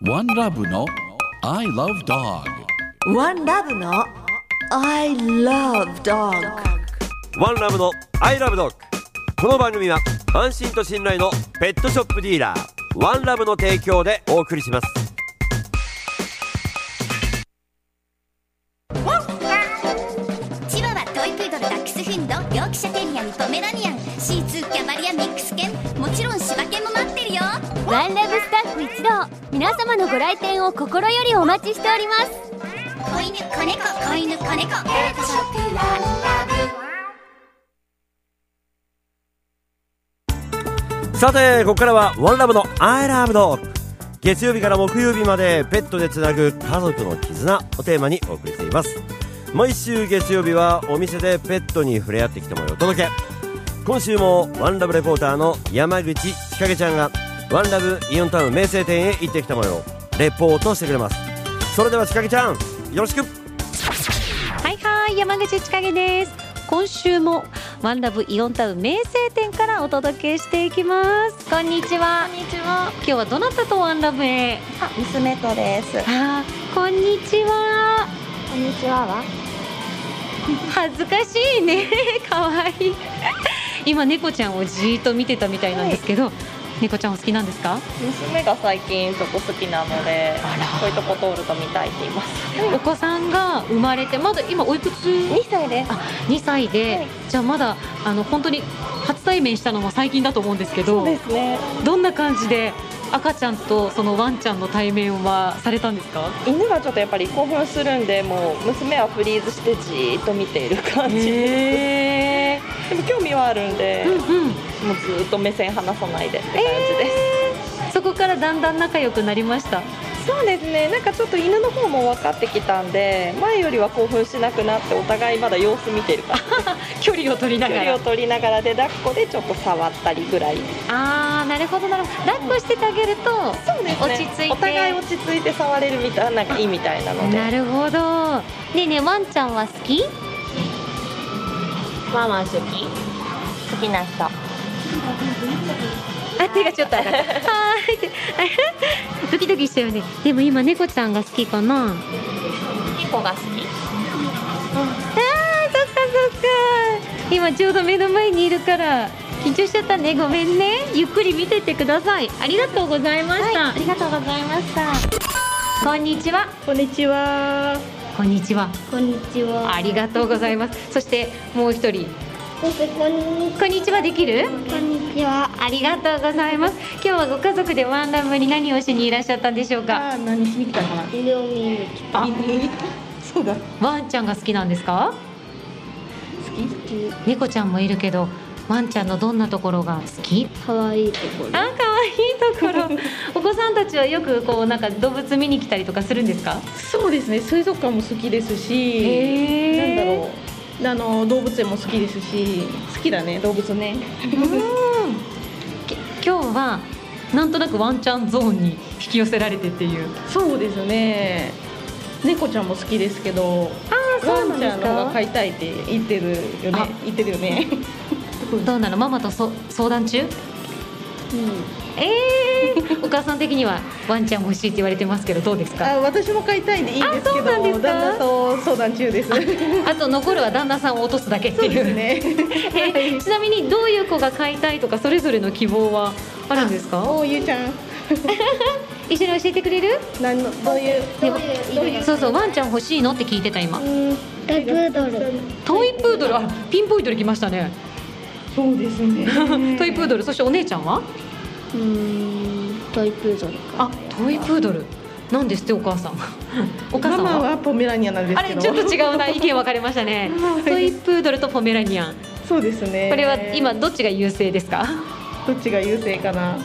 One Love の I Love Dog。 One Love の I Love Dog。 One Love の I Love Dog。 この番組は安心と信頼のペットショップディーラーワンラブの提供でお送りします。 チワワ、トイプードル、ダックスフンド、ヨークシャテリアン、ポメラニアン、シーツー、キャバリア、ミックス犬、もちろん柴犬も待ってるよ。 ワンラブスタッフ一同、皆様のご来店を心よりお待ちしております。 子犬、子猫、子犬、子猫、ペットショップワンラブ。さてここからはワンラブの I Love Dog。 月曜日から木曜日までペットでつなぐ家族の絆をテーマにお送りしています。毎週月曜日はお店でペットに触れ合ってきてもらうお届け。今週もワンラブレポーターの山口千景ちゃんがワンラブイオンタウン名声店へ行ってきた模様をレポートしてくれます。それでは千景ちゃん、よろしく。 はいはい、山口千景です。今週もワンラブイオンタウン名声店からお届けしていきます。こんにちは。こんにちは。今日はどなたとワンラブへ？ 娘とです。 こんにちは。 こんにちはは恥ずかしいね。かわいい。今猫ちゃんをじーっと見てたみたいなんですけど、猫ちゃんお好きなんですか？ 娘が最近ちょっと好きなので、こういうとこ通ると見たいって言います。 お子さんが生まれてまだ今おいくつ ？2歳です。 2歳で、はい、じゃあまだ本当に初対面したのも最近だと思うんですけど、 そうですね。 どんな感じで赤ちゃんとそのワンちゃんの対面はされたんですか？犬がちょっとやっぱり興奮するんで、もう娘はフリーズしてじーっと見ている感じです。でも興味はあるんで、もうずっと目線離さないでって感じです。 そこからだんだん仲良くなりました？ そうですね。なんかちょっと犬の方も分かってきたんで、前よりは興奮しなくなってお互いまだ様子見てるから距離を取りながらで抱っこでちょっと触ったりぐらい。 なるほどなるほど。抱っこしててあげると、 そうですね、 落ち着いてお互い落ち着いて触れるみたいな、なんかいいみたいなので。 なるほど。ねえねえ、ワンちゃんは好き？ ママ好きな人。 手がちょっと上がった。ドキドキしたよね。でも今猫ちゃんが好きかな？ 猫が好き。 そっか。今ちょうど目の前にいるから緊張しちゃったね。ごめんね。ゆっくり見てってください。ありがとうございました。 ありがとうございました。 こんにちは。 こんにちは。 こんにちは。 こんにちは。 ありがとうございます。そしてもう一人。 こんにちはできる？ こんにちは。 ありがとうございます。今日はご家族でワンラブに何をしにいらっしゃったんでしょうか？ 何しに来たかな？ 犬を見に来た。 そうだ。 ワンちゃんが好きなんですか？ 好き。 猫ちゃんもいるけど、ワンちゃんのどんなところが好き？ 可愛いところ。 可愛いところ。お子さんたちはよくなんか動物見に来たりとかするんですか？ そうですね。水族館も好きですし、なんだろう。動物園も好きですし、好きだね、動物ね。 今日はなんとなくワンちゃんゾーンに引き寄せられてっていう。 そうですね。猫ちゃんも好きですけど、ワンちゃんの方が飼いたいって言ってるよね。 どうなの？ママと相談中？お母さん的にはワンちゃん欲しいって言われてますけど、どうですか？ 私も飼いたいんでいいですけど、旦那と相談中です。 あと残るは旦那さんを落とすだけっていう。 そうですね。 ちなみにどういう子が飼いたいとかそれぞれの希望はあるんですか？ ゆうちゃん一緒に教えてくれる？ どういうそうワンちゃん欲しいのって聞いてた今。 トイプードル。 トイプードル、ピンポイントできましたね。 そうですね。 トイプードル。そしてお姉ちゃんは？ トイプードルか。 トイプードルなんですってお母さん。お母さんは？ ママはポメラニアンなんですけど。 ちょっと違うな。意見分かれましたね。トイプードルとポメラニアン。 そうですね。 これは今どっちが優勢ですか？ どっちが優勢かな。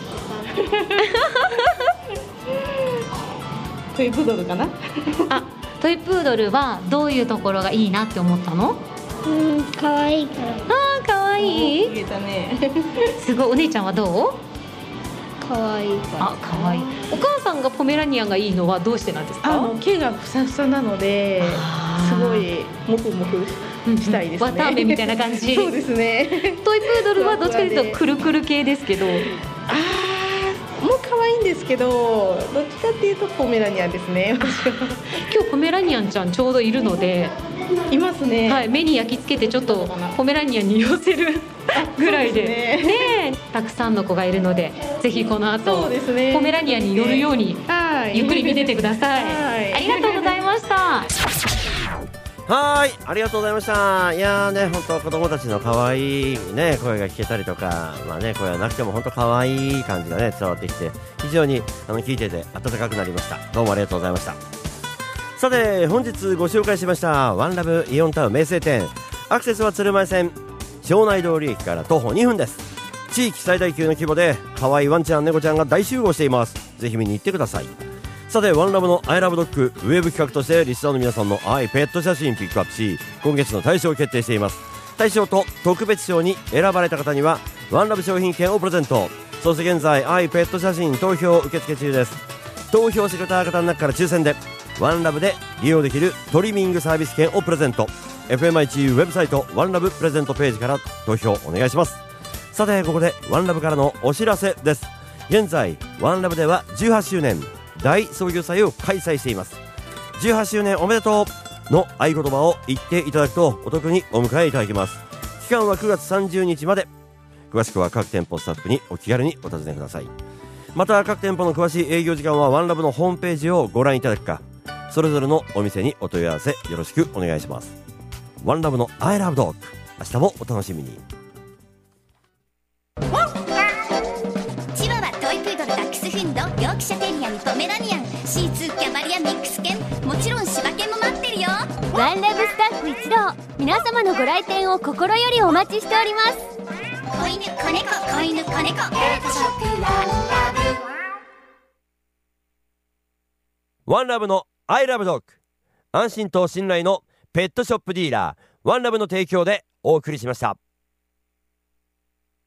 トイプードルかな。 トイプードルはどういうところがいいなって思ったの？ 可愛いから。 可愛い。 言えたね。 すごい。お姉ちゃんはどう？ 可愛いから。 可愛い。お母さんがポメラニアンがいいのはどうしてなんですか？ 毛がふさふさなので、すごいモフモフしたいですね。 綿あめみたいな感じ。 そうですね。 トイプードルはどっちかというとくるくる系ですけど。 もう可愛いんですけど、どっちかっていうとポメラニアンですね。 今日ポメラニアンちゃんちょうどいるので、 いますね。 はい、目に焼き付けてちょっとポメラニアンに寄せるぐらいでね、たくさんの子がいるので、ぜひこの後、 そうですね、 ポメラニアンに寄るようにゆっくり見ててください。ありがとうございました。 はい、ありがとうございました。いやーね、本当子供たちの可愛いね声が聞けたりとか、まあね、声がなくても本当可愛い感じがね伝わってきて、非常に聞いてて温かくなりました。どうもありがとうございました。さて、本日ご紹介しましたワンラブイオンタウン名声店、アクセスは鶴舞線庄内通り駅から徒歩2分です。地域最大級の規模で可愛いワンちゃん猫ちゃんが大集合しています。ぜひ見に行ってください。さて、ワンラブのアイラブドッグウェブ企画としてリスナーの皆さんの愛ペット写真ピックアップし、今月の大賞を決定しています。大賞と特別賞に選ばれた方にはワンラブ商品券をプレゼント。そして現在愛ペット写真投票受付中です。投票してくれた方の中から抽選でワンラブで利用できるトリミングサービス券をプレゼント。 FMIC ウェブサイトワンラブプレゼントページから投票お願いします。さて、ここでワンラブからのお知らせです。現在ワンラブでは18周年大創業祭を開催しています。18周年おめでとうの合言葉を言っていただくとお得にお迎えいただけます。期間は9月30日まで。詳しくは各店舗スタッフにお気軽にお尋ねください。また各店舗の詳しい営業時間はワンラブのホームページをご覧いただくか、それぞれのお店にお問い合わせよろしくお願いします。ワンラブのアイラブドッグ、明日もお楽しみに。 チワワ、トイプードル、ダックスフンド、ヨークシャテリアにポメラニアン、シーツー、キャバリア、ミックス犬、もちろん柴犬も待ってるよ。 ワンラブスタッフ一同、皆様のご来店を心よりお待ちしております。 子犬、子猫、子犬、子猫、ペットショップワンラブ。 ワンラブのアイラブドッグ、安心と信頼のペットショップディーラーワンラブの提供でお送りしました。